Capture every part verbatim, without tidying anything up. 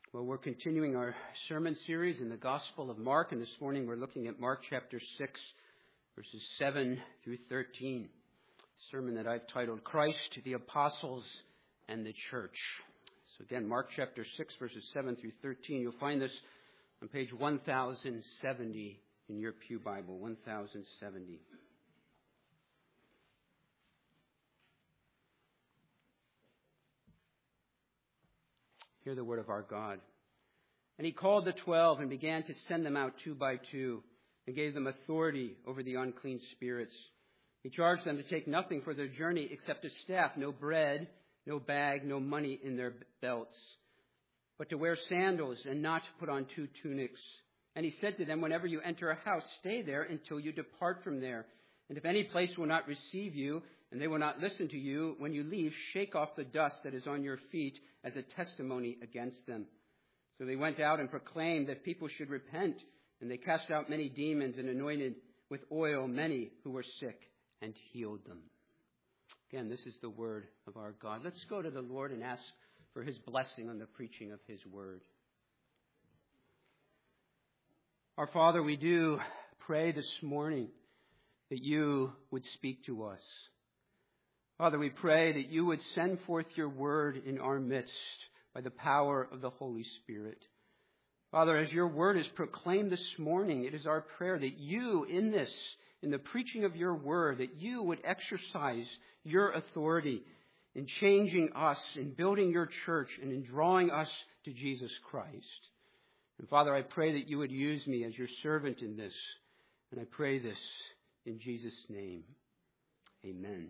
Well, we're continuing our sermon series in the Gospel of Mark, and this morning we're looking at Mark chapter six, verses seven through thirteen. A sermon that I've titled, Christ, the Apostles, and the Church. So again, Mark chapter six, verses seven through thirteen. You'll find this on page one thousand seventy in your pew Bible, one thousand seventy. Hear the word of our God. And he called the twelve and began to send them out two by two and gave them authority over the unclean spirits. He charged them to take nothing for their journey except a staff, no bread, no bag, no money in their belts, but to wear sandals and not to put on two tunics. And he said to them, whenever you enter a house, stay there until you depart from there. And if any place will not receive you, and they will not listen to you, when you leave, shake off the dust that is on your feet as a testimony against them. So they went out and proclaimed that people should repent, and they cast out many demons and anointed with oil many who were sick and healed them. Again, this is the word of our God. Let's go to the Lord and ask for his blessing on the preaching of his word. Our Father, we do pray this morning that you would speak to us. Father, we pray that you would send forth your word in our midst by the power of the Holy Spirit. Father, as your word is proclaimed this morning, it is our prayer that you in this, in the preaching of your word, that you would exercise your authority in changing us, in building your church, and in drawing us to Jesus Christ. And Father, I pray that you would use me as your servant in this. And I pray this in Jesus' name. Amen.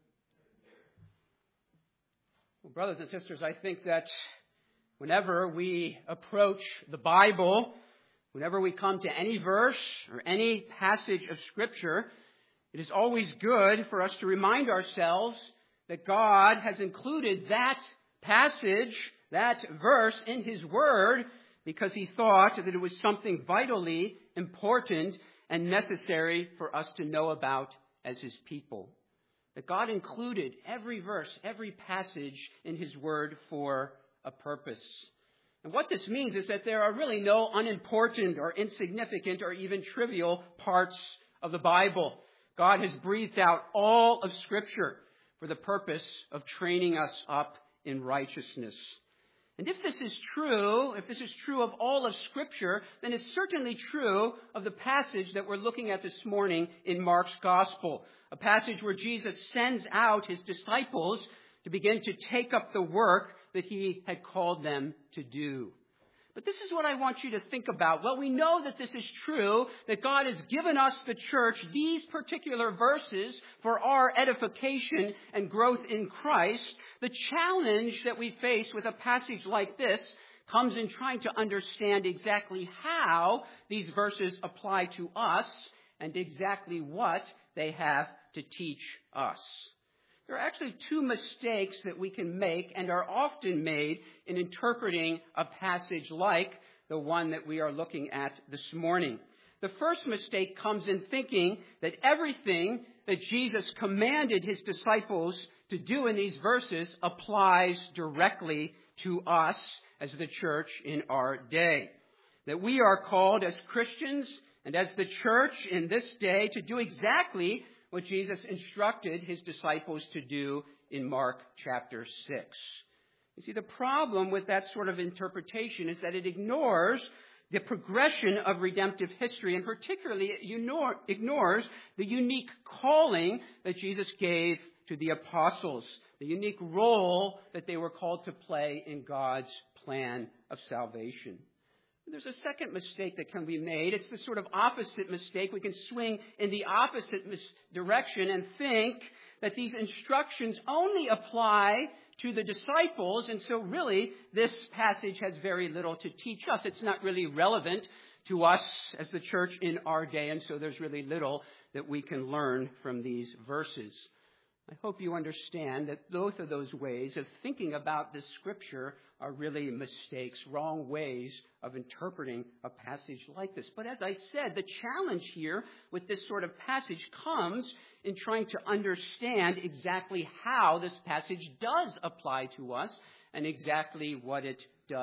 Well, brothers and sisters, I think that whenever we approach the Bible, whenever we come to any verse or any passage of Scripture, it is always good for us to remind ourselves that God has included that passage, that verse in His Word because He thought that it was something vitally important and necessary for us to know about as His people. That God included every verse, every passage in His Word for a purpose. And what this means is that there are really no unimportant or insignificant or even trivial parts of the Bible. God has breathed out all of Scripture for the purpose of training us up in righteousness. And if this is true, if this is true of all of Scripture, then it's certainly true of the passage that we're looking at this morning in Mark's Gospel. A passage where Jesus sends out his disciples to begin to take up the work that he had called them to do. But this is what I want you to think about. Well, we know that this is true, that God has given us, the church, these particular verses for our edification and growth in Christ. The challenge that we face with a passage like this comes in trying to understand exactly how these verses apply to us and exactly what they have to teach us. There are actually two mistakes that we can make and are often made in interpreting a passage like the one that we are looking at this morning. The first mistake comes in thinking that everything that Jesus commanded his disciples to do in these verses applies directly to us as the church in our day. That we are called as Christians and as the church in this day to do exactly what Jesus instructed his disciples to do in Mark chapter six. You see, the problem with that sort of interpretation is that it ignores the progression of redemptive history, and particularly it ignores the unique calling that Jesus gave to the apostles, the unique role that they were called to play in God's plan of salvation. There's a second mistake that can be made. It's the sort of opposite mistake. We can swing in the opposite mis- direction and think that these instructions only apply to the disciples, and so really this passage has very little to teach us. It's not really relevant to us as the church in our day, and so there's really little that we can learn from these verses. I hope you understand that both of those ways of thinking about this Scripture are really mistakes, wrong ways of interpreting a passage like this. But as I said, the challenge here with this sort of passage comes in trying to understand exactly how this passage does apply to us and exactly what it does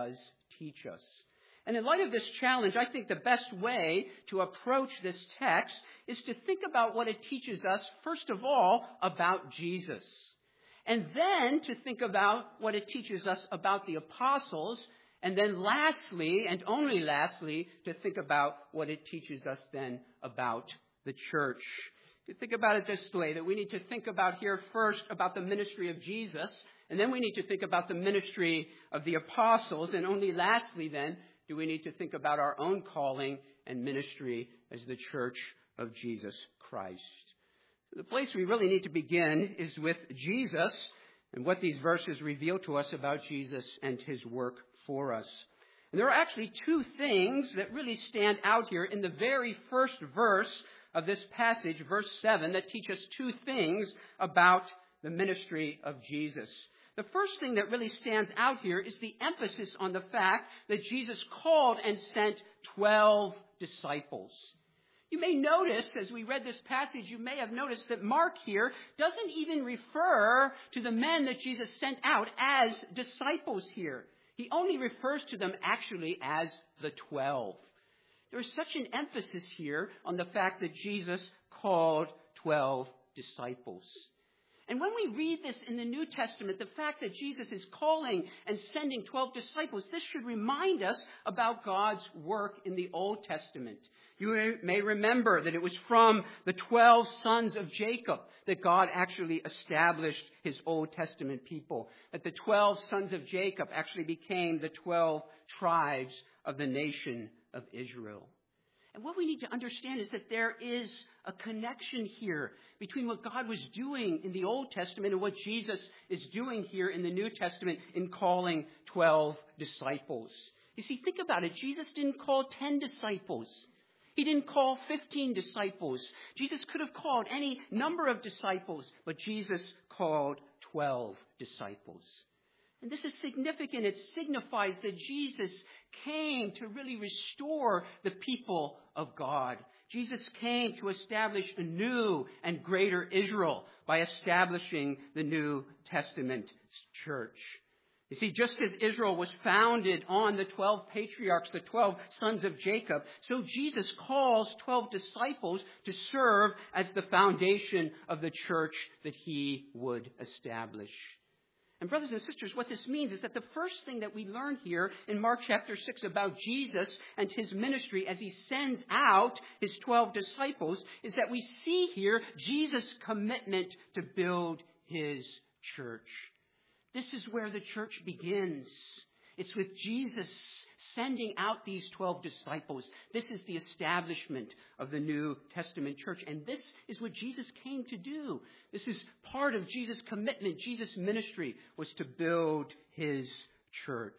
teach us? And in light of this challenge, I think the best way to approach this text is to think about what it teaches us, first of all, about Jesus. And then to think about what it teaches us about the apostles. And then lastly, and only lastly, to think about what it teaches us then about the church. You think about it this way, that we need to think about here first about the ministry of Jesus, and then we need to think about the ministry of the apostles, and only lastly then do we need to think about our own calling and ministry as the church of Jesus Christ. The place we really need to begin is with Jesus and what these verses reveal to us about Jesus and his work for us. And there are actually two things that really stand out here in the very first verse of this passage, verse seven, that teach us two things about the ministry of Jesus. The first thing that really stands out here is the emphasis on the fact that Jesus called and sent twelve disciples. You may notice, as we read this passage, you may have noticed that Mark here doesn't even refer to the men that Jesus sent out as disciples here. He only refers to them actually as the twelve. There is such an emphasis here on the fact that Jesus called twelve disciples. And when we read this in the New Testament, the fact that Jesus is calling and sending twelve disciples, this should remind us about God's work in the Old Testament. You may remember that it was from the twelve sons of Jacob that God actually established his Old Testament people. That the twelve sons of Jacob actually became the twelve tribes of the nation of Israel. And what we need to understand is that there is a connection here between what God was doing in the Old Testament and what Jesus is doing here in the New Testament in calling twelve disciples. You see, think about it. Jesus didn't call ten disciples. He didn't call fifteen disciples. Jesus could have called any number of disciples, but Jesus called twelve disciples. And this is significant. It signifies that Jesus came to really restore the people of God. Jesus came to establish a new and greater Israel by establishing the New Testament church. You see, just as Israel was founded on the twelve patriarchs, the twelve sons of Jacob, so Jesus calls twelve disciples to serve as the foundation of the church that he would establish. And brothers and sisters, what this means is that the first thing that we learn here in Mark chapter six about Jesus and his ministry as he sends out his twelve disciples is that we see here Jesus' commitment to build his church. This is where the church begins. It's with Jesus sending out these twelve disciples. This is the establishment of the New Testament church. And this is what Jesus came to do. This is part of Jesus' commitment. Jesus' ministry was to build his church.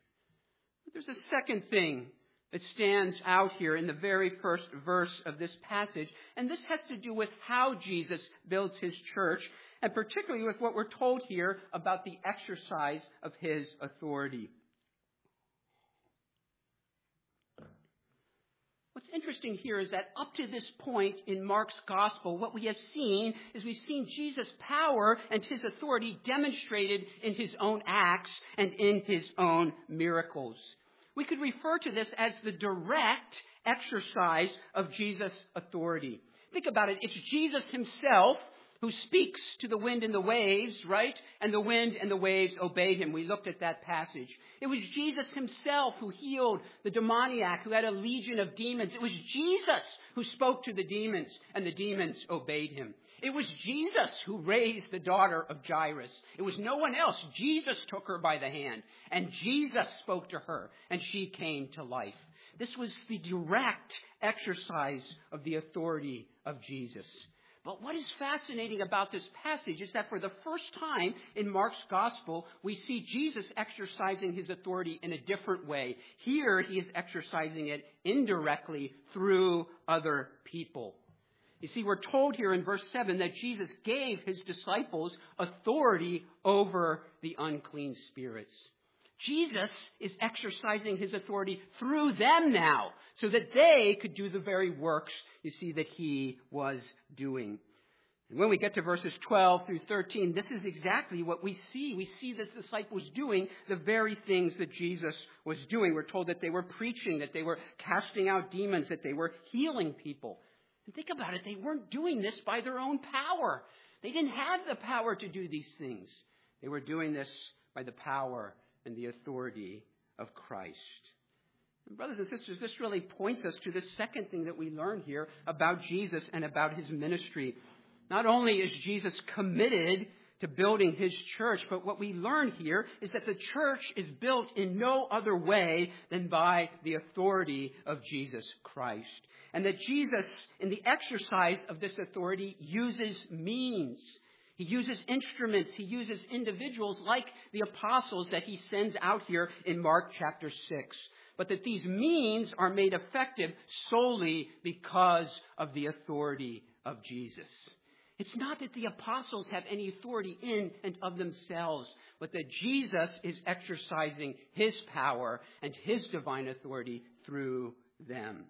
But there's a second thing that stands out here in the very first verse of this passage. And this has to do with how Jesus builds his church, and particularly with what we're told here about the exercise of his authority. What's interesting here is that up to this point in Mark's gospel, what we have seen is we've seen Jesus' power and his authority demonstrated in his own acts and in his own miracles. We could refer to this as the direct exercise of Jesus' authority. Think about it. It's Jesus himself who speaks to the wind and the waves, right? And the wind and the waves obey him. We looked at that passage. It was Jesus himself who healed the demoniac who had a legion of demons. It was Jesus who spoke to the demons, and the demons obeyed him. It was Jesus who raised the daughter of Jairus. It was no one else. Jesus took her by the hand, and Jesus spoke to her, and she came to life. This was the direct exercise of the authority of Jesus. But what is fascinating about this passage is that for the first time in Mark's gospel, we see Jesus exercising his authority in a different way. Here, he is exercising it indirectly through other people. You see, we're told here in verse seven that Jesus gave his disciples authority over the unclean spirits. Jesus is exercising his authority through them now so that they could do the very works, you see, that he was doing. And when we get to verses twelve through thirteen, this is exactly what we see. We see the disciples doing the very things that Jesus was doing. We're told that they were preaching, that they were casting out demons, that they were healing people. And think about it, they weren't doing this by their own power. They didn't have the power to do these things. They were doing this by the power and the authority of Christ. And brothers and sisters, this really points us to the second thing that we learn here about Jesus and about his ministry. Not only is Jesus committed to building his church, but what we learn here is that the church is built in no other way than by the authority of Jesus Christ. And that Jesus, in the exercise of this authority, uses means. He uses instruments. He uses individuals like the apostles that he sends out here in Mark chapter six. But that these means are made effective solely because of the authority of Jesus. It's not that the apostles have any authority in and of themselves, but that Jesus is exercising his power and his divine authority through them.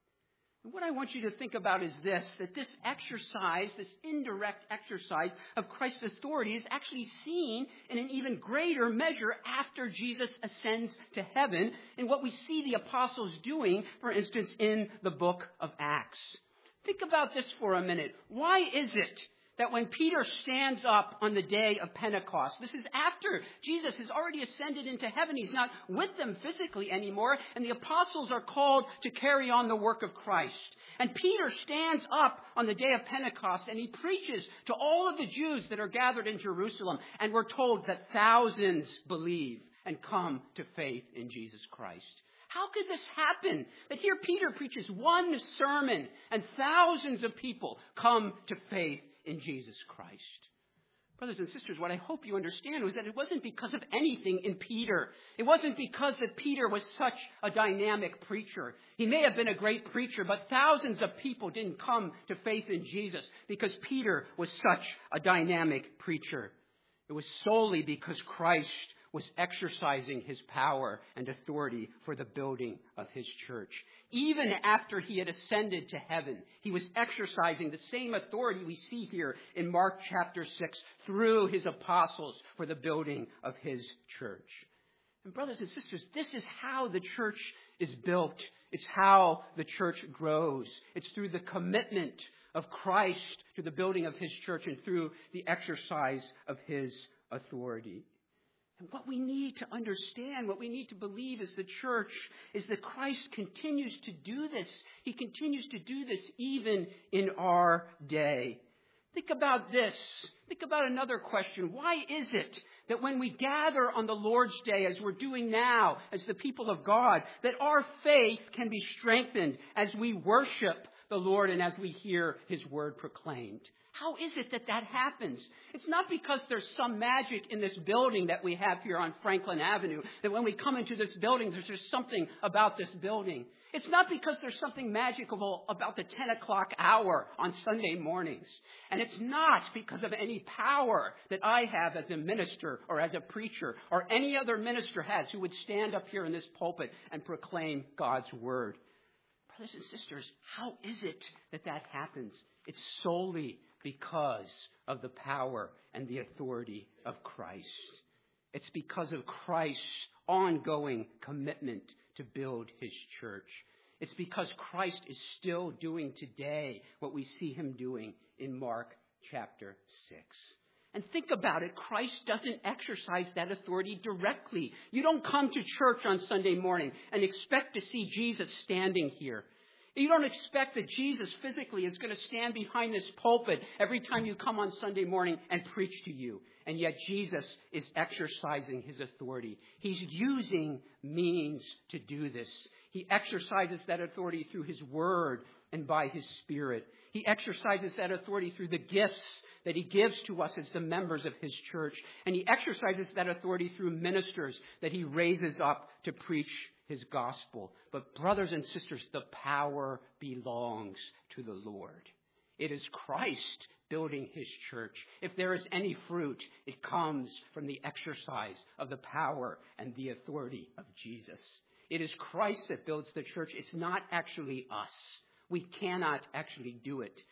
And what I want you to think about is this, that this exercise, this indirect exercise of Christ's authority is actually seen in an even greater measure after Jesus ascends to heaven in what we see the apostles doing, for instance, in the book of Acts. Think about this for a minute. Why is it that when Peter stands up on the day of Pentecost, this is after Jesus has already ascended into heaven. He's not with them physically anymore, and the apostles are called to carry on the work of Christ. And Peter stands up on the day of Pentecost, and he preaches to all of the Jews that are gathered in Jerusalem, and we're told that thousands believe and come to faith in Jesus Christ. How could this happen? That here Peter preaches one sermon and thousands of people come to faith in Jesus Christ. Brothers and sisters, what I hope you understand was that it wasn't because of anything in Peter. It wasn't because that Peter was such a dynamic preacher. He may have been a great preacher, but thousands of people didn't come to faith in Jesus because Peter was such a dynamic preacher. It was solely because Christ was exercising his power and authority for the building of his church. Even after he had ascended to heaven, he was exercising the same authority we see here in Mark chapter six through his apostles for the building of his church. And brothers and sisters, this is how the church is built. It's how the church grows. It's through the commitment of Christ to the building of his church and through the exercise of his authority. And what we need to understand, what we need to believe as the church is that Christ continues to do this. He continues to do this even in our day. Think about this. Think about another question. Why is it that when we gather on the Lord's Day, as we're doing now, as the people of God, that our faith can be strengthened as we worship the Lord and as we hear his word proclaimed? How is it that that happens? It's not because there's some magic in this building that we have here on Franklin Avenue, that when we come into this building, there's just something about this building. It's not because there's something magical about the ten o'clock hour on Sunday mornings. And it's not because of any power that I have as a minister or as a preacher or any other minister has who would stand up here in this pulpit and proclaim God's word. Brothers and sisters, how is it that that happens? It's solely because of the power and the authority of Christ. It's because of Christ's ongoing commitment to build his church. It's because Christ is still doing today what we see him doing in Mark chapter six. And think about it, Christ doesn't exercise that authority directly. You don't come to church on Sunday morning and expect to see Jesus standing here. You don't expect that Jesus physically is going to stand behind this pulpit every time you come on Sunday morning and preach to you. And yet Jesus is exercising his authority. He's using means to do this. He exercises that authority through his word and by his Spirit. He exercises that authority through the gifts that he gives to us as the members of his church. And he exercises that authority through ministers that he raises up to preach his gospel. But brothers and sisters, the power belongs to the Lord. It is Christ building his church. If there is any fruit, it comes from the exercise of the power and the authority of Jesus. It is Christ that builds the church. It's not actually us. We cannot actually do it.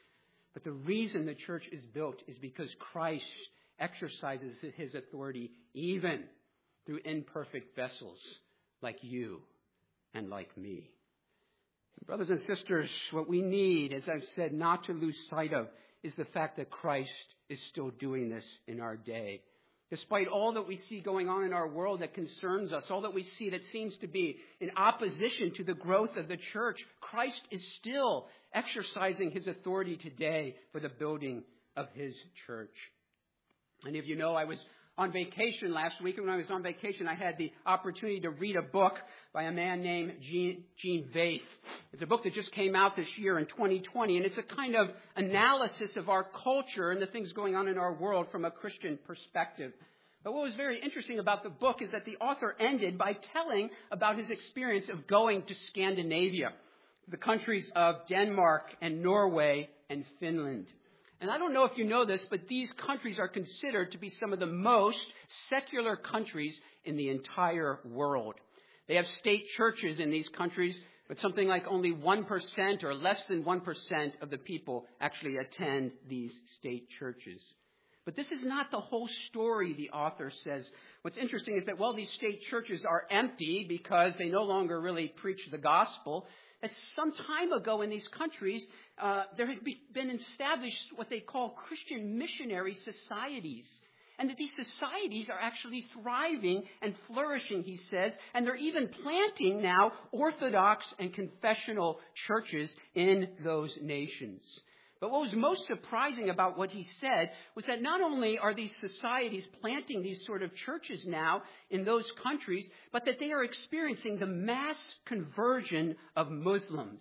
But the reason the church is built is because Christ exercises his authority even through imperfect vessels like you and like me. Brothers and sisters, what we need, as I've said, not to lose sight of is the fact that Christ is still doing this in our day. Despite all that we see going on in our world that concerns us, all that we see that seems to be in opposition to the growth of the church, Christ is still exercising his authority today for the building of his church. Many of you know I was on vacation last week, and when I was on vacation, I had the opportunity to read a book by a man named Gene, Gene Vaith. It's a book that just came out this year in twenty twenty, and it's a kind of analysis of our culture and the things going on in our world from a Christian perspective. But what was very interesting about the book is that the author ended by telling about his experience of going to Scandinavia, the countries of Denmark and Norway and Finland. And I don't know if you know this, but these countries are considered to be some of the most secular countries in the entire world. They have state churches in these countries, but something like only one percent or less than one percent of the people actually attend these state churches. But this is not the whole story, the author says. What's interesting is that while these state churches are empty because they no longer really preach the gospel, that some time ago in these countries, uh, there had be, been established what they call Christian missionary societies. And that these societies are actually thriving and flourishing, he says. And they're even planting now Orthodox and confessional churches in those nations. But what was most surprising about what he said was that not only are these societies planting these sort of churches now in those countries, but that they are experiencing the mass conversion of Muslims.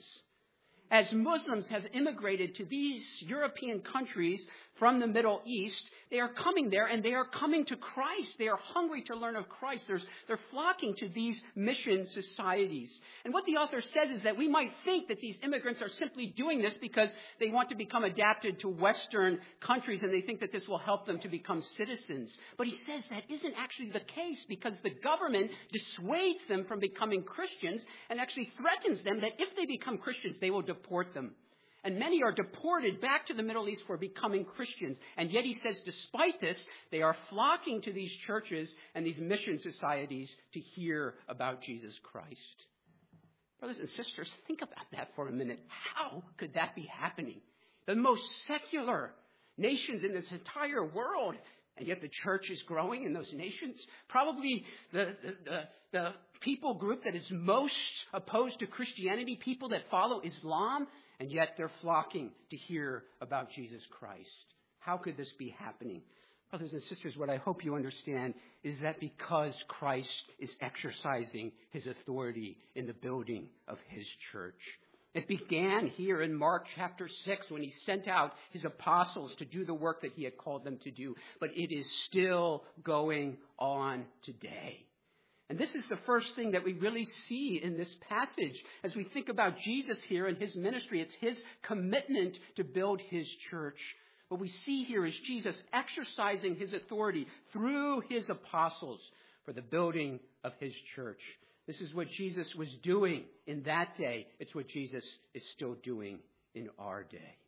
As Muslims have immigrated to these European countries from the Middle East, they are coming there and they are coming to Christ. They are hungry to learn of Christ. There's, they're flocking to these mission societies. And what the author says is that we might think that these immigrants are simply doing this because they want to become adapted to Western countries and they think that this will help them to become citizens. But he says that isn't actually the case because the government dissuades them from becoming Christians and actually threatens them that if they become Christians, they will deport them. And many are deported back to the Middle East for becoming Christians. And yet he says, despite this, they are flocking to these churches and these mission societies to hear about Jesus Christ. Brothers and sisters, think about that for a minute. How could that be happening? The most secular nations in this entire world, and yet the church is growing in those nations. Probably the, the, the, the people group that is most opposed to Christianity, people that follow Islam, and yet they're flocking to hear about Jesus Christ. How could this be happening? Brothers and sisters, what I hope you understand is that because Christ is exercising his authority in the building of his church. It began here in Mark chapter six when he sent out his apostles to do the work that he had called them to do. But it is still going on today. And this is the first thing that we really see in this passage. As we think about Jesus here and his ministry, it's his commitment to build his church. What we see here is Jesus exercising his authority through his apostles for the building of his church. This is what Jesus was doing in that day. It's what Jesus is still doing in our day.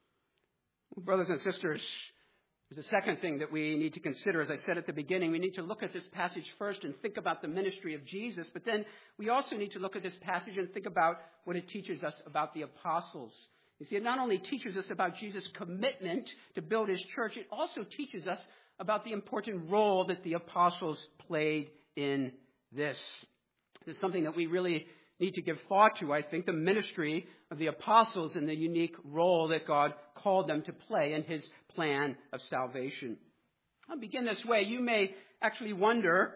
Brothers and sisters, there's a second thing that we need to consider. As I said at the beginning, we need to look at this passage first and think about the ministry of Jesus. But then we also need to look at this passage and think about what it teaches us about the apostles. You see, it not only teaches us about Jesus' commitment to build his church, it also teaches us about the important role that the apostles played in this. This is something that we really need to give thought to, I think, the ministry of the apostles and the unique role that God called them to play in his plan of salvation. I'll begin this way. You may actually wonder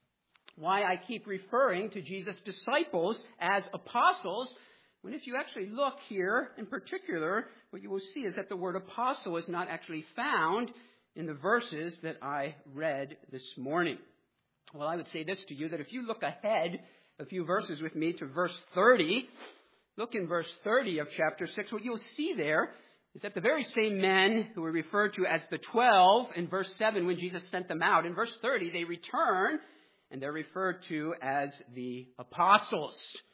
why I keep referring to Jesus' disciples as apostles, when if you actually look here in particular, what you will see is that the word apostle is not actually found in the verses that I read this morning. Well, I would say this to you, that if you look ahead a few verses with me to verse thirty, look in verse thirty of chapter six, what you'll see there is that the very same men who were referred to as the twelve in verse seven when Jesus sent them out, in verse thirty they return and they're referred to as the apostles.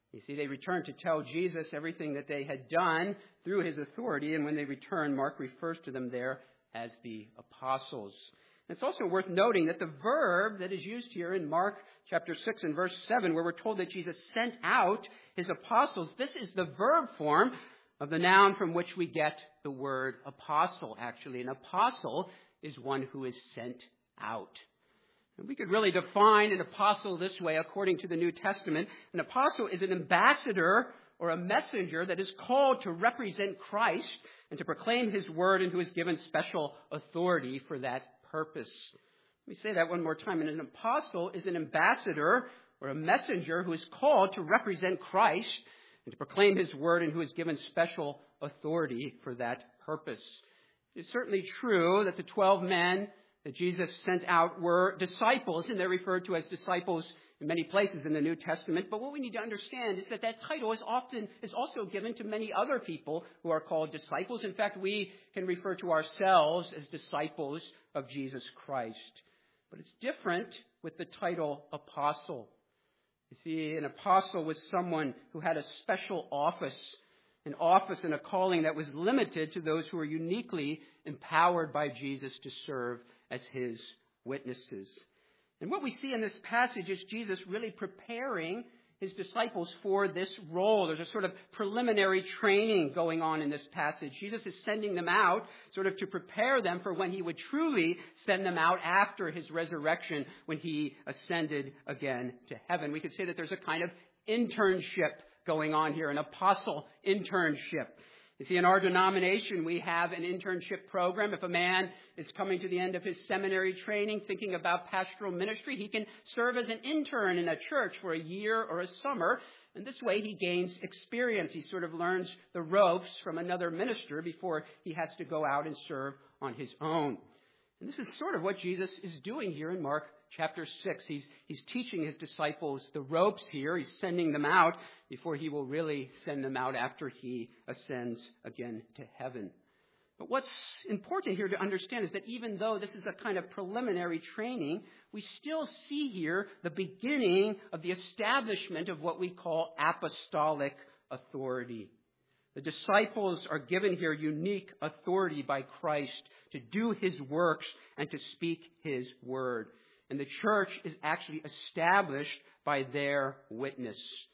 You see, they returned to tell Jesus everything that they had done through his authority, and when they returned, Mark refers to them there as the apostles. And it's also worth noting that the verb that is used here in Mark chapter six and verse seven, where we're told that Jesus sent out his apostles, this is the verb form of the noun from which we get the word apostle, actually. An apostle is one who is sent out. And we could really define an apostle this way according to the New Testament. An apostle is an ambassador or a messenger that is called to represent Christ and to proclaim his word, and who is given special authority for that purpose. Let me say that one more time. And an apostle is an ambassador or a messenger who is called to represent Christ and to proclaim his word, and who is given special authority for that purpose. It's certainly true that the twelve men that Jesus sent out were disciples, and they're referred to as disciples in many places in the New Testament. But what we need to understand is that that title is often is also given to many other people who are called disciples. In fact, we can refer to ourselves as disciples of Jesus Christ. But it's different with the title apostle. You see, an apostle was someone who had a special office, an office and a calling that was limited to those who were uniquely empowered by Jesus to serve as his witnesses. And what we see in this passage is Jesus really preparing his disciples for this role. There's a sort of preliminary training going on in this passage. Jesus is sending them out sort of to prepare them for when he would truly send them out after his resurrection, when he ascended again to heaven. We could say that there's a kind of internship going on here, an apostle internship. You see, in our denomination, we have an internship program. If a man is coming to the end of his seminary training, thinking about pastoral ministry, he can serve as an intern in a church for a year or a summer. And this way he gains experience. He sort of learns the ropes from another minister before he has to go out and serve on his own. And this is sort of what Jesus is doing here in Mark chapter six. He's, he's teaching his disciples the ropes here. He's sending them out before he will really send them out after he ascends again to heaven. But what's important here to understand is that even though this is a kind of preliminary training, we still see here the beginning of the establishment of what we call apostolic authority. The disciples are given here unique authority by Christ to do his works and to speak his word. And the church is actually established by their witness.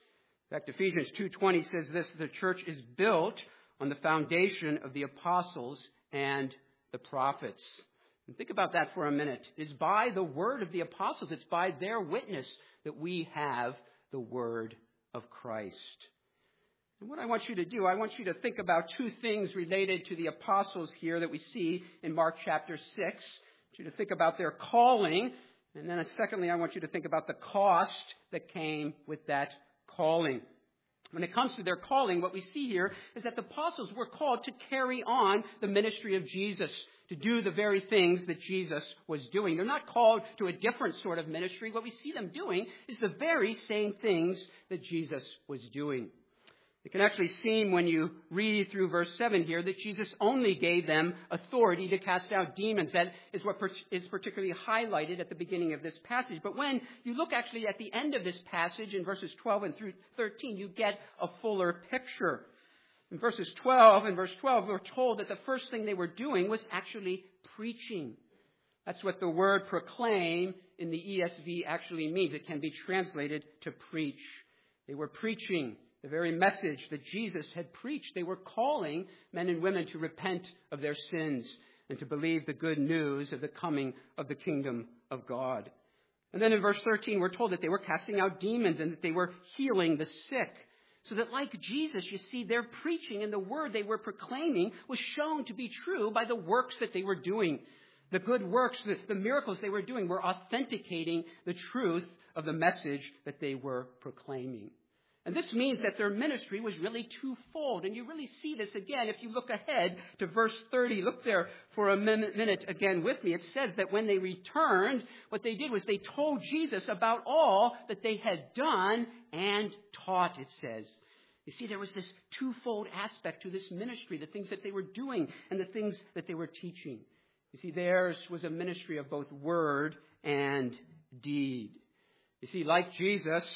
In fact, Ephesians two twenty says this: the church is built on the foundation of the apostles and the prophets. And think about that for a minute. It's by the word of the apostles, it's by their witness that we have the word of Christ. And what I want you to do, I want you to think about two things related to the apostles here that we see in Mark chapter six. I want you to think about their calling. And then secondly, I want you to think about the cost that came with that calling. When it comes to their calling, what we see here is that the apostles were called to carry on the ministry of Jesus, to do the very things that Jesus was doing. They're not called to a different sort of ministry. What we see them doing is the very same things that Jesus was doing. It can actually seem when you read through verse seven here that Jesus only gave them authority to cast out demons. That is what is particularly highlighted at the beginning of this passage. But when you look actually at the end of this passage in verses twelve and through thirteen, you get a fuller picture. In verses twelve and verse twelve, we're told that the first thing they were doing was actually preaching. That's what the word proclaim in the E S V actually means. It can be translated to preach. They were preaching the very message that Jesus had preached. They were calling men and women to repent of their sins and to believe the good news of the coming of the kingdom of God. And then in verse thirteen, we're told that they were casting out demons and that they were healing the sick. So that like Jesus, you see, their preaching and the word they were proclaiming was shown to be true by the works that they were doing. The good works, the, the miracles they were doing were authenticating the truth of the message that they were proclaiming. And this means that their ministry was really twofold. And you really see this again if you look ahead to verse thirty. Look there for a minute again with me. It says that when they returned, what they did was they told Jesus about all that they had done and taught, it says. You see, there was this twofold aspect to this ministry, the things that they were doing and the things that they were teaching. You see, theirs was a ministry of both word and deed. You see, like Jesus,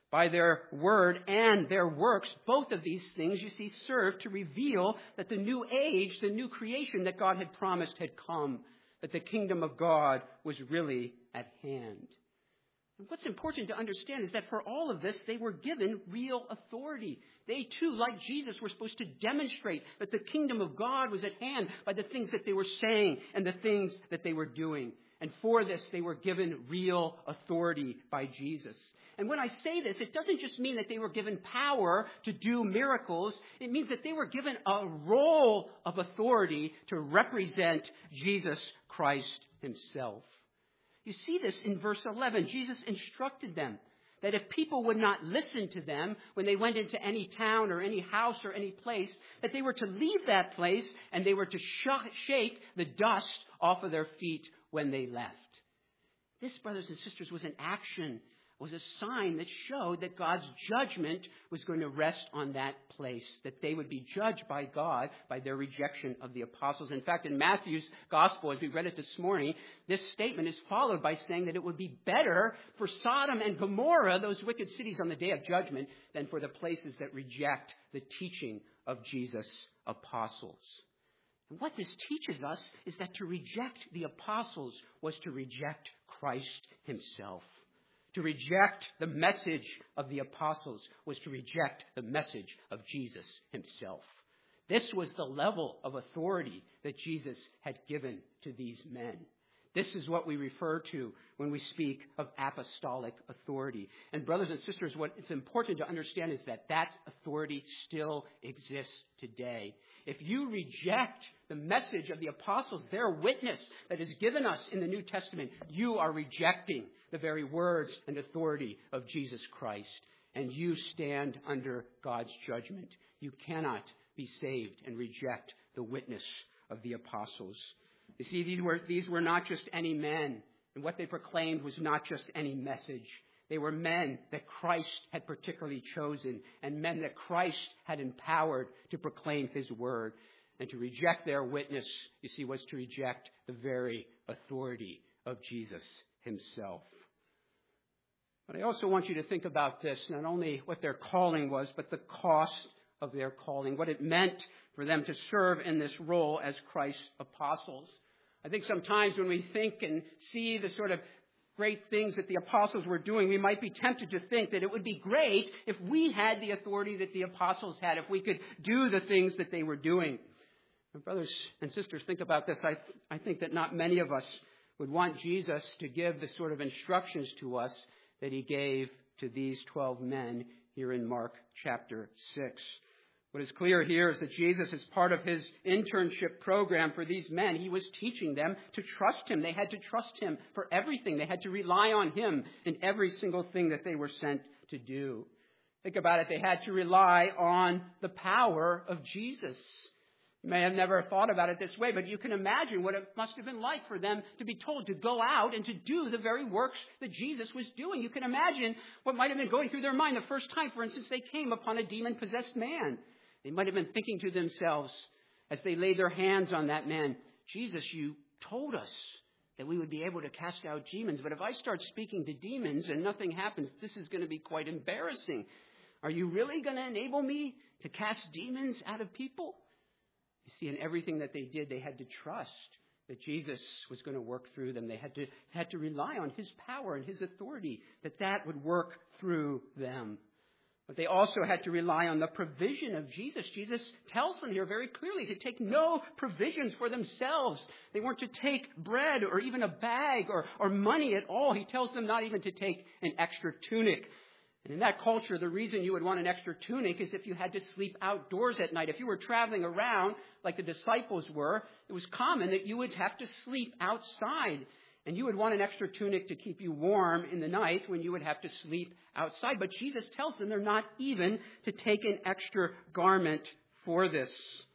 By their word and their works, both of these things, you see, serve to reveal that the new age, the new creation that God had promised had come, that the kingdom of God was really at hand. And what's important to understand is that for all of this, they were given real authority. They too, like Jesus, were supposed to demonstrate that the kingdom of God was at hand by the things that they were saying and the things that they were doing. And for this, they were given real authority by Jesus. And when I say this, it doesn't just mean that they were given power to do miracles. It means that they were given a role of authority to represent Jesus Christ himself. You see this in verse eleven. Jesus instructed them that if people would not listen to them when they went into any town or any house or any place, that they were to leave that place and they were to sh- shake the dust off of their feet when they left. This, brothers and sisters, was an action, was a sign that showed that God's judgment was going to rest on that place, that they would be judged by God by their rejection of the apostles. In fact, in Matthew's gospel, as we read it this morning, this statement is followed by saying that it would be better for Sodom and Gomorrah, those wicked cities, on the day of judgment than for the places that reject the teaching of Jesus' apostles. And what this teaches us is that to reject the apostles was to reject Christ himself. To reject the message of the apostles was to reject the message of Jesus himself. This was the level of authority that Jesus had given to these men. This is what we refer to when we speak of apostolic authority. And brothers and sisters, what it's important to understand is that that authority still exists today. If you reject the message of the apostles, their witness that is given us in the New Testament, you are rejecting the very words and authority of Jesus Christ. And you stand under God's judgment. You cannot be saved and reject the witness of the apostles. You see, these were, these were not just any men. And what they proclaimed was not just any message. They were men that Christ had particularly chosen and men that Christ had empowered to proclaim his word. And to reject their witness, you see, was to reject the very authority of Jesus himself. But I also want you to think about this, not only what their calling was, but the cost of their calling, what it meant for them to serve in this role as Christ's apostles. I think sometimes when we think and see the sort of great things that the apostles were doing, we might be tempted to think that it would be great if we had the authority that the apostles had, if we could do the things that they were doing. And brothers and sisters, think about this. I, I think that not many of us would want Jesus to give the sort of instructions to us that he gave to these twelve men here in Mark chapter six. What is clear here is that Jesus, as part of his internship program for these men, he was teaching them to trust him. They had to trust him for everything. They had to rely on him in every single thing that they were sent to do. Think about it. They had to rely on the power of Jesus. You may have never thought about it this way, but you can imagine what it must have been like for them to be told to go out and to do the very works that Jesus was doing. You can imagine what might have been going through their mind the first time, for instance, they came upon a demon-possessed man. They might have been thinking to themselves as they laid their hands on that man, Jesus, you told us that we would be able to cast out demons, but if I start speaking to demons and nothing happens, this is going to be quite embarrassing. Are you really going to enable me to cast demons out of people? You see, in everything that they did, they had to trust that Jesus was going to work through them. They had to, had to rely on his power and his authority, that that would work through them. But they also had to rely on the provision of Jesus. Jesus tells them here very clearly to take no provisions for themselves. They weren't to take bread or even a bag or, or money at all. He tells them not even to take an extra tunic. And in that culture, the reason you would want an extra tunic is if you had to sleep outdoors at night. If you were traveling around like the disciples were, it was common that you would have to sleep outside. And you would want an extra tunic to keep you warm in the night when you would have to sleep outside. But Jesus tells them they're not even to take an extra garment for this.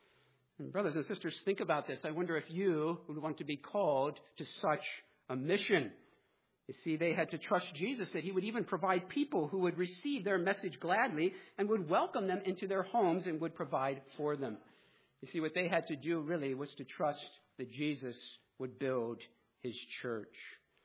And brothers and sisters, think about this. I wonder if you would want to be called to such a mission. You see, they had to trust Jesus that he would even provide people who would receive their message gladly and would welcome them into their homes and would provide for them. You see, what they had to do really was to trust that Jesus would build his church.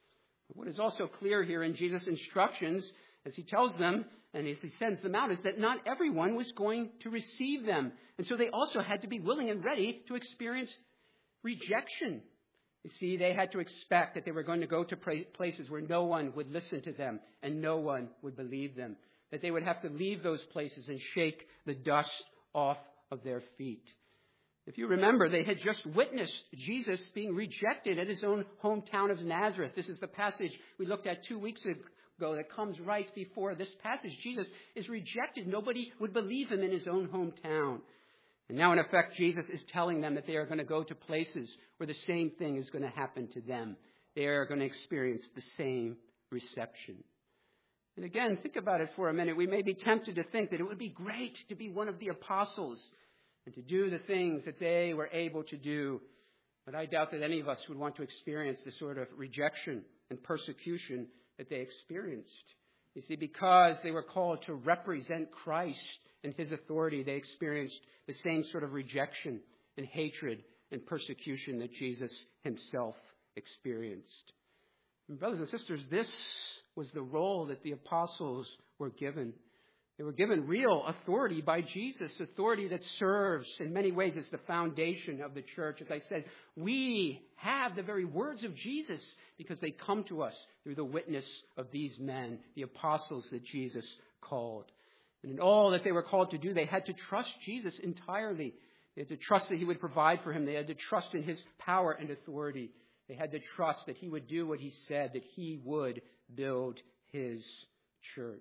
What is also clear here in Jesus' instructions, as he tells them and as he sends them out, is that not everyone was going to receive them. And so they also had to be willing and ready to experience rejection. You see, they had to expect that they were going to go to places where no one would listen to them and no one would believe them. That they would have to leave those places and shake the dust off of their feet. If you remember, they had just witnessed Jesus being rejected at his own hometown of Nazareth. This is the passage we looked at two weeks ago that comes right before this passage. Jesus is rejected. Nobody would believe him in his own hometown. And now, in effect, Jesus is telling them that they are going to go to places where the same thing is going to happen to them. They are going to experience the same reception. And again, think about it for a minute. We may be tempted to think that it would be great to be one of the apostles and to do the things that they were able to do. But I doubt that any of us would want to experience the sort of rejection and persecution that they experienced. You see, because they were called to represent Christ and his authority, they experienced the same sort of rejection and hatred and persecution that Jesus himself experienced. And brothers and sisters, this was the role that the apostles were given. They were given real authority by Jesus, authority that serves in many ways as the foundation of the church. As I said, we have the very words of Jesus because they come to us through the witness of these men, the apostles that Jesus called. And in all that they were called to do, they had to trust Jesus entirely. They had to trust that he would provide for him. They had to trust in his power and authority. They had to trust that he would do what he said, that he would build his church.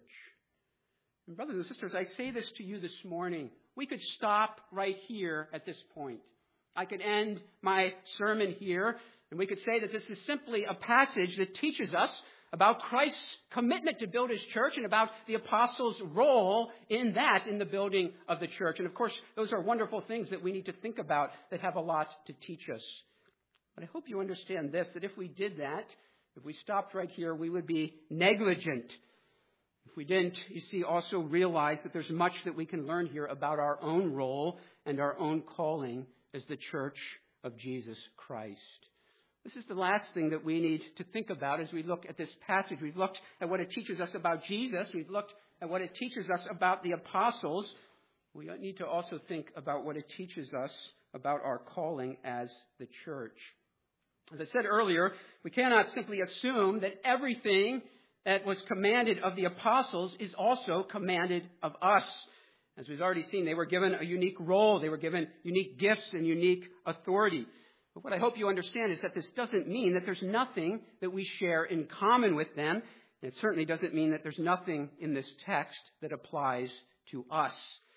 And brothers and sisters, I say this to you this morning. We could stop right here at this point. I could end my sermon here, and we could say that this is simply a passage that teaches us about Christ's commitment to build his church and about the apostles' role in that, in the building of the church. And of course, those are wonderful things that we need to think about that have a lot to teach us. But I hope you understand this, that if we did that, if we stopped right here, we would be negligent. If we didn't, you see, also realize that there's much that we can learn here about our own role and our own calling as the church of Jesus Christ. This is the last thing that we need to think about as we look at this passage. We've looked at what it teaches us about Jesus. We've looked at what it teaches us about the apostles. We need to also think about what it teaches us about our calling as the church. As I said earlier, we cannot simply assume that everything that was commanded of the apostles is also commanded of us. As we've already seen, they were given a unique role. They were given unique gifts and unique authority. But what I hope you understand is that this doesn't mean that there's nothing that we share in common with them. And it certainly doesn't mean that there's nothing in this text that applies to us.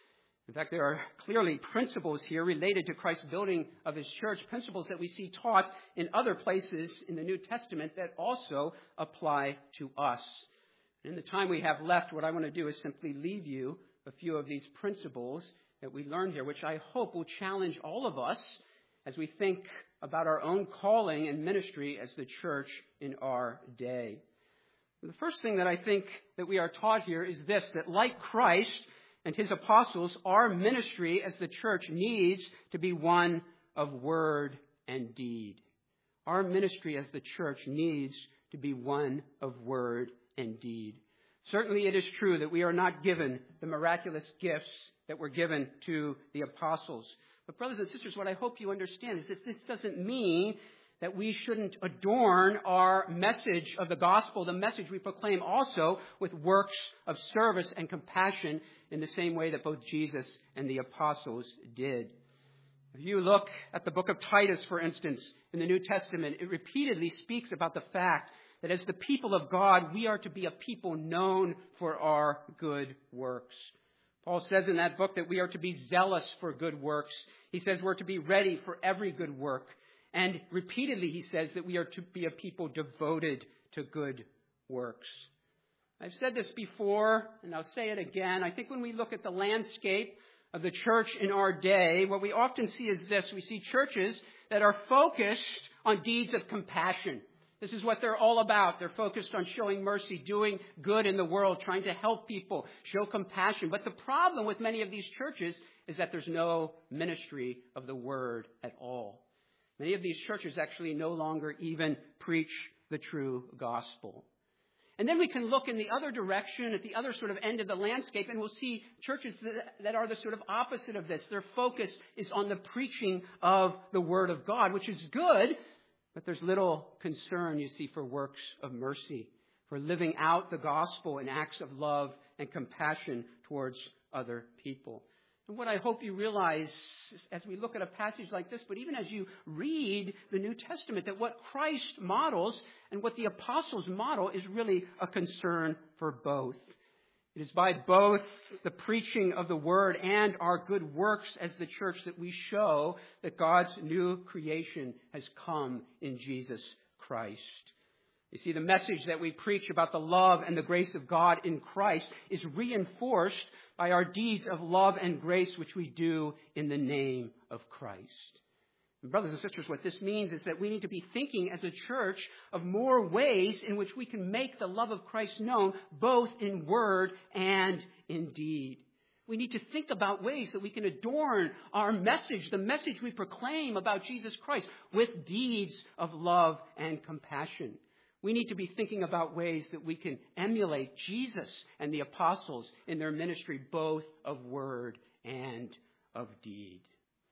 In fact, there are clearly principles here related to Christ's building of his church, principles that we see taught in other places in the New Testament that also apply to us. In the time we have left, what I want to do is simply leave you a few of these principles that we learned here, which I hope will challenge all of us as we think about our own calling and ministry as the church in our day. The first thing that I think that we are taught here is this, that like Christ and his apostles, our ministry as the church needs to be one of word and deed. Our ministry as the church needs to be one of word and deed. Certainly it is true that we are not given the miraculous gifts that were given to the apostles. But brothers and sisters, what I hope you understand is that this doesn't mean that we shouldn't adorn our message of the gospel, the message we proclaim also with works of service and compassion in the same way that both Jesus and the apostles did. If you look at the book of Titus, for instance, in the New Testament, it repeatedly speaks about the fact that as the people of God, we are to be a people known for our good works. Paul says in that book that we are to be zealous for good works. He says we're to be ready for every good work. And repeatedly he says that we are to be a people devoted to good works. I've said this before, and I'll say it again. I think when we look at the landscape of the church in our day, what we often see is this. We see churches that are focused on deeds of compassion. This is what they're all about. They're focused on showing mercy, doing good in the world, trying to help people, show compassion. But the problem with many of these churches is that there's no ministry of the word at all. Many of these churches actually no longer even preach the true gospel. And then we can look in the other direction, at the other sort of end of the landscape, and we'll see churches that, that are the sort of opposite of this. Their focus is on the preaching of the Word of God, which is good, but there's little concern, you see, for works of mercy, for living out the gospel in acts of love and compassion towards other people. And what I hope you realize as we look at a passage like this, but even as you read the New Testament, that what Christ models and what the apostles model is really a concern for both. It is by both the preaching of the word and our good works as the church that we show that God's new creation has come in Jesus Christ. You see, the message that we preach about the love and the grace of God in Christ is reinforced by our deeds of love and grace which we do in the name of Christ. And brothers and sisters, what this means is that we need to be thinking as a church of more ways in which we can make the love of Christ known, both in word and in deed. We need to think about ways that we can adorn our message, the message we proclaim about Jesus Christ, with deeds of love and compassion. We need to be thinking about ways that we can emulate Jesus and the apostles in their ministry, both of word and of deed.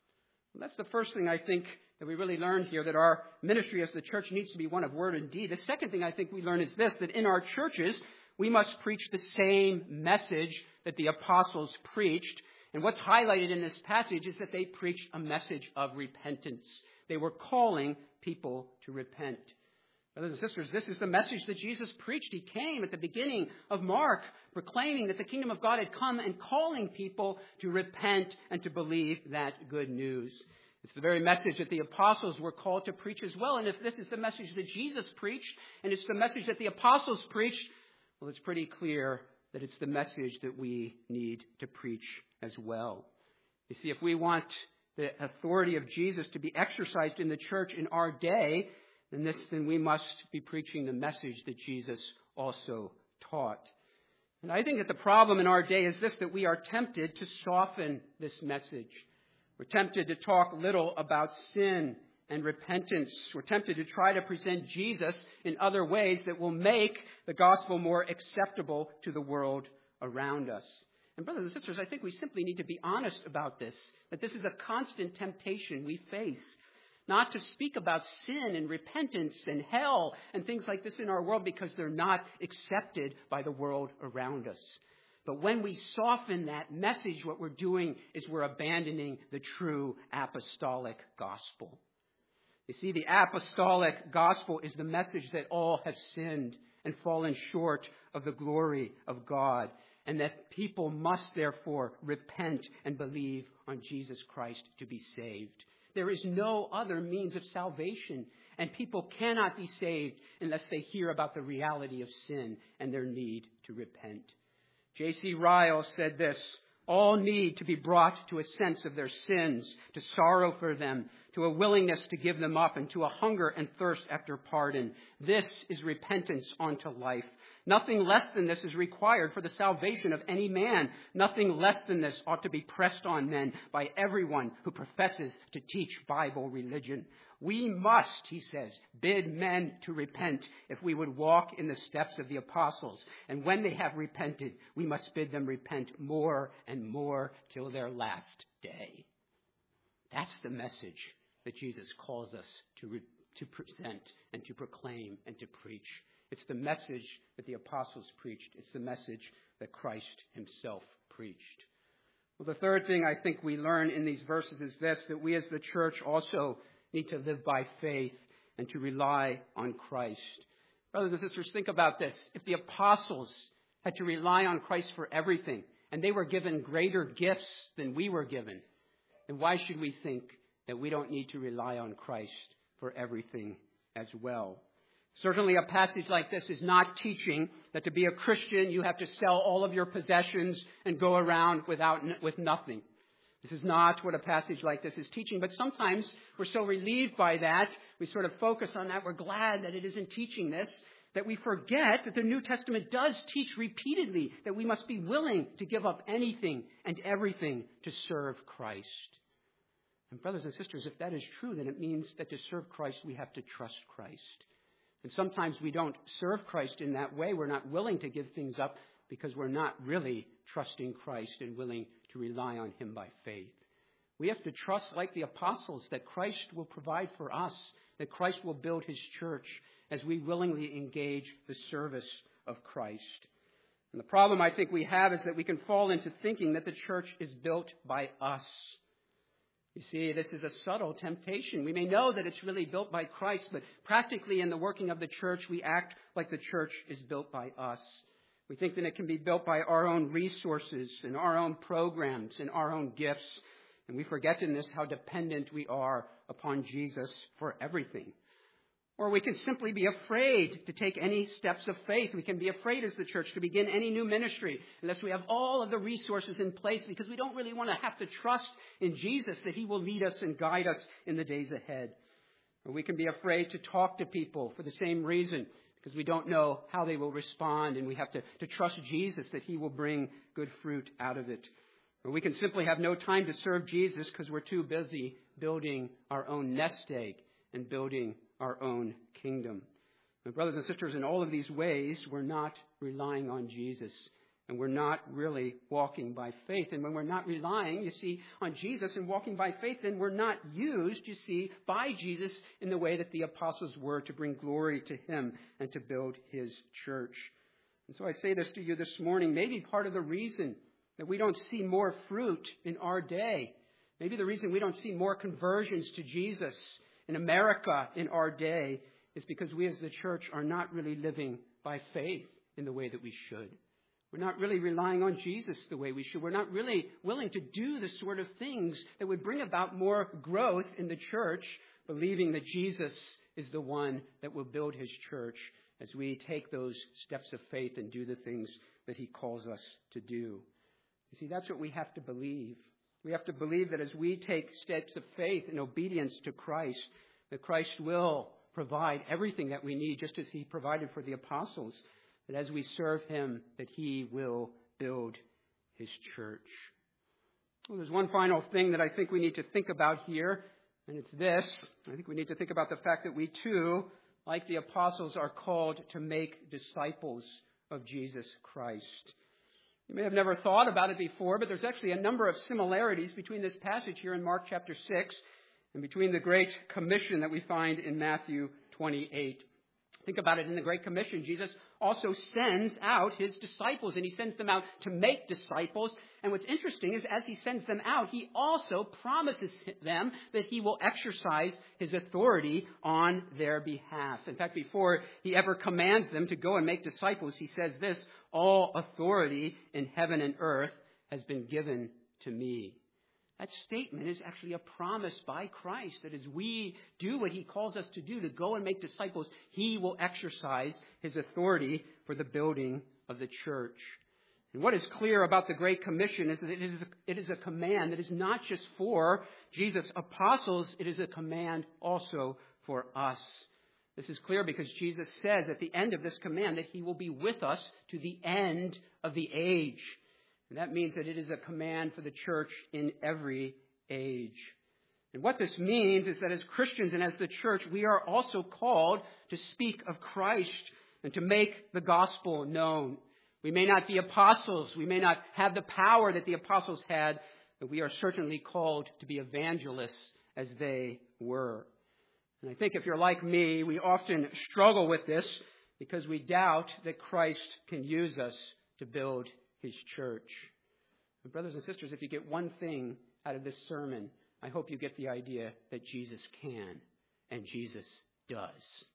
And that's the first thing I think that we really learn here, that our ministry as the church needs to be one of word and deed. The second thing I think we learn is this, that in our churches, we must preach the same message that the apostles preached. And what's highlighted in this passage is that they preached a message of repentance. They were calling people to repent. Brothers and sisters, this is the message that Jesus preached. He came at the beginning of Mark, proclaiming that the kingdom of God had come and calling people to repent and to believe that good news. It's the very message that the apostles were called to preach as well. And if this is the message that Jesus preached, and it's the message that the apostles preached, well, it's pretty clear that it's the message that we need to preach as well. You see, if we want the authority of Jesus to be exercised in the church in our day, then this, then we must be preaching the message that Jesus also taught. And I think that the problem in our day is this, that we are tempted to soften this message. We're tempted to talk little about sin and repentance. We're tempted to try to present Jesus in other ways that will make the gospel more acceptable to the world around us. And brothers and sisters, I think we simply need to be honest about this, that this is a constant temptation we face. Not to speak about sin and repentance and hell and things like this in our world because they're not accepted by the world around us. But when we soften that message, what we're doing is we're abandoning the true apostolic gospel. You see, the apostolic gospel is the message that all have sinned and fallen short of the glory of God, and that people must therefore repent and believe on Jesus Christ to be saved. There is no other means of salvation, and people cannot be saved unless they hear about the reality of sin and their need to repent. J C Ryle said this, all need to be brought to a sense of their sins, to sorrow for them, to a willingness to give them up, and to a hunger and thirst after pardon. This is repentance unto life. Nothing less than this is required for the salvation of any man. Nothing less than this ought to be pressed on men by everyone who professes to teach Bible religion. We must, he says, bid men to repent if we would walk in the steps of the apostles. And when they have repented, we must bid them repent more and more till their last day. That's the message that Jesus calls us to, re- to present and to proclaim and to preach. It's the message that the apostles preached. It's the message that Christ himself preached. Well, the third thing I think we learn in these verses is this, that we as the church also need to live by faith and to rely on Christ. Brothers and sisters, think about this. If the apostles had to rely on Christ for everything, and they were given greater gifts than we were given, then why should we think that we don't need to rely on Christ for everything as well? Certainly a passage like this is not teaching that to be a Christian you have to sell all of your possessions and go around without with nothing. This is not what a passage like this is teaching, but sometimes we're so relieved by that, we sort of focus on that, we're glad that it isn't teaching this, that we forget that the New Testament does teach repeatedly that we must be willing to give up anything and everything to serve Christ. And brothers and sisters, if that is true, then it means that to serve Christ we have to trust Christ. And sometimes we don't serve Christ in that way. We're not willing to give things up because we're not really trusting Christ and willing to rely on him by faith. We have to trust, like the apostles, that Christ will provide for us, that Christ will build his church as we willingly engage the service of Christ. And the problem I think we have is that we can fall into thinking that the church is built by us. You see, this is a subtle temptation. We may know that it's really built by Christ, but practically in the working of the church, we act like the church is built by us. We think that it can be built by our own resources and our own programs and our own gifts. And we forget in this how dependent we are upon Jesus for everything. Or we can simply be afraid to take any steps of faith. We can be afraid as the church to begin any new ministry unless we have all of the resources in place because we don't really want to have to trust in Jesus that he will lead us and guide us in the days ahead. Or we can be afraid to talk to people for the same reason because we don't know how they will respond and we have to, to trust Jesus that he will bring good fruit out of it. Or we can simply have no time to serve Jesus because we're too busy building our own nest egg and building our own kingdom. My brothers and sisters, in all of these ways, we're not relying on Jesus. And we're not really walking by faith. And when we're not relying, you see, on Jesus and walking by faith, then we're not used, you see, by Jesus in the way that the apostles were to bring glory to him and to build his church. And so I say this to you this morning. Maybe part of the reason that we don't see more fruit in our day, maybe the reason we don't see more conversions to Jesus in America in our day is because we as the church are not really living by faith in the way that we should. We're not really relying on Jesus the way we should. We're not really willing to do the sort of things that would bring about more growth in the church, believing that Jesus is the one that will build his church as we take those steps of faith and do the things that he calls us to do. You see, that's what we have to believe. We have to believe that as we take steps of faith in obedience to Christ, that Christ will provide everything that we need, just as he provided for the apostles, that as we serve him, that he will build his church. Well, there's one final thing that I think we need to think about here, and it's this. I think we need to think about the fact that we too, like the apostles, are called to make disciples of Jesus Christ. You may have never thought about it before, but there's actually a number of similarities between this passage here in Mark chapter six and between the Great Commission that we find in Matthew twenty-eight. Think about it. In the Great Commission, Jesus also sends out his disciples, and he sends them out to make disciples. And what's interesting is as he sends them out, he also promises them that he will exercise his authority on their behalf. In fact, before he ever commands them to go and make disciples, he says this: all authority in heaven and earth has been given to me. That statement is actually a promise by Christ that as we do what he calls us to do, to go and make disciples, he will exercise his authority for the building of the church. And what is clear about the Great Commission is that it is a, it is a command that is not just for Jesus' apostles, it is a command also for us. This is clear because Jesus says at the end of this command that he will be with us to the end of the age. And that means that it is a command for the church in every age. And what this means is that as Christians and as the church, we are also called to speak of Christ and to make the gospel known. We may not be apostles. We may not have the power that the apostles had, but we are certainly called to be evangelists as they were. And I think if you're like me, we often struggle with this because we doubt that Christ can use us to build his church. And brothers and sisters, if you get one thing out of this sermon, I hope you get the idea that Jesus can and Jesus does.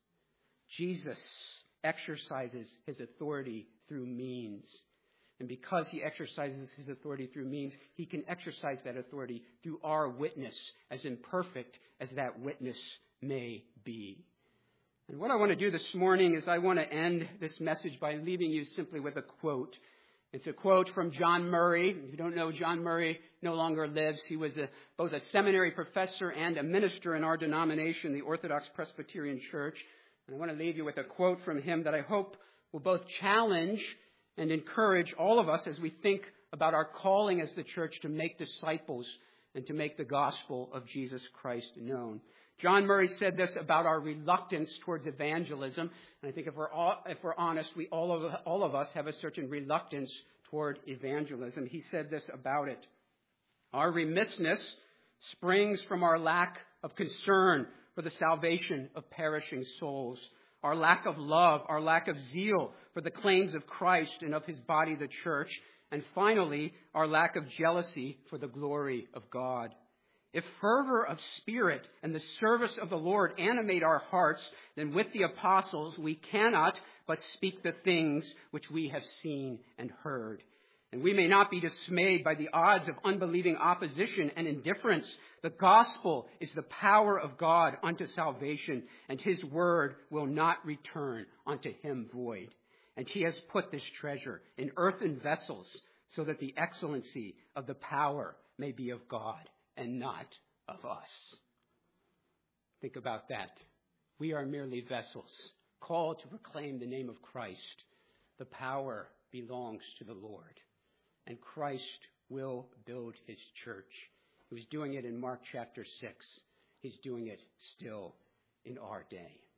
Jesus exercises his authority through means. And because he exercises his authority through means, he can exercise that authority through our witness, as imperfect as that witness may be. And what I want to do this morning is I want to end this message by leaving you simply with a quote. It's a quote from John Murray. If you don't know, John Murray no longer lives. He was a, both a seminary professor and a minister in our denomination, the Orthodox Presbyterian Church. And I want to leave you with a quote from him that I hope will both challenge and encourage all of us as we think about our calling as the church to make disciples and to make the gospel of Jesus Christ known. John Murray said this about our reluctance towards evangelism. And I think if we're all, if we're honest, we all of, all of us have a certain reluctance toward evangelism. He said this about it. Our remissness springs from our lack of concern for the salvation of perishing souls, our lack of love, our lack of zeal for the claims of Christ and of his body, the church, and finally, our lack of jealousy for the glory of God. If fervor of spirit and the service of the Lord animate our hearts, then with the apostles we cannot but speak the things which we have seen and heard. And we may not be dismayed by the odds of unbelieving opposition and indifference. The gospel is the power of God unto salvation, and his word will not return unto him void. And he has put this treasure in earthen vessels, so that the excellency of the power may be of God and not of us. Think about that. We are merely vessels, called to proclaim the name of Christ. The power belongs to the Lord, and Christ will build his church. He was doing it in Mark chapter six. He's doing it still in our day.